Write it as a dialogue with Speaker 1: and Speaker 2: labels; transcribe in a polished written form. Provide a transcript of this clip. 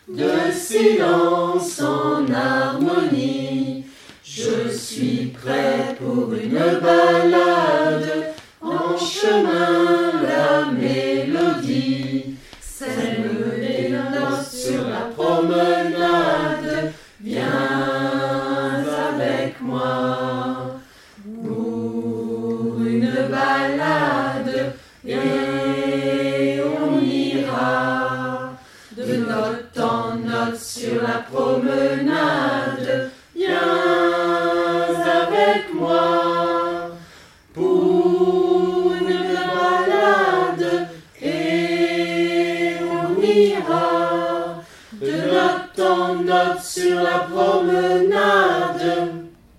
Speaker 1: de silence en harmonie. Je suis prêt pour une balade, en chemin la mélodie, celle